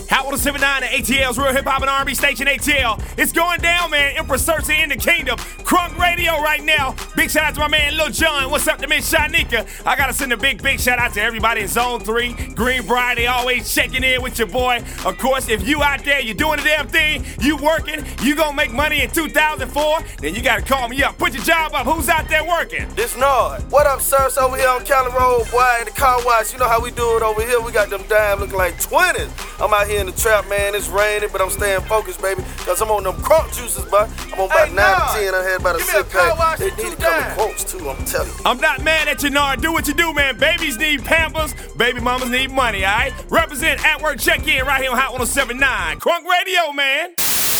Hot 107.9 at ATL's Real Hip Hop and R&B station, ATL. It's going down, man. Empress Cersei in the kingdom. Crunk Radio right now. Big shout out to my man Lil Jon. What's up to Miss Shanika? I gotta send a big shout out to everybody in Zone 3, Greenbrier. They always checking in with your boy. Of course, if you out there, you're doing the damn thing, you working, you gonna make money in 2004, then you gotta call me up. Put your job up. Who's out there working? This Nard. What up, sirs, over here on Cali Road, boy, in the car wash. You know how we do it over here. We got them dimes looking like 20s. I'm out here in the trap, man. It's raining, but I'm staying focused, baby, because I'm on them crunk juices, bud. I'm on about 9 to 10. I had about a 6 pack. They need to come in quotes, too, I'm telling you. I'm not mad at you, Nard. Do what you do, man. Babies need Pampers. Baby mamas need money, all right? Represent at work check-in right here on Hot 107.9. Crunk Radio, man.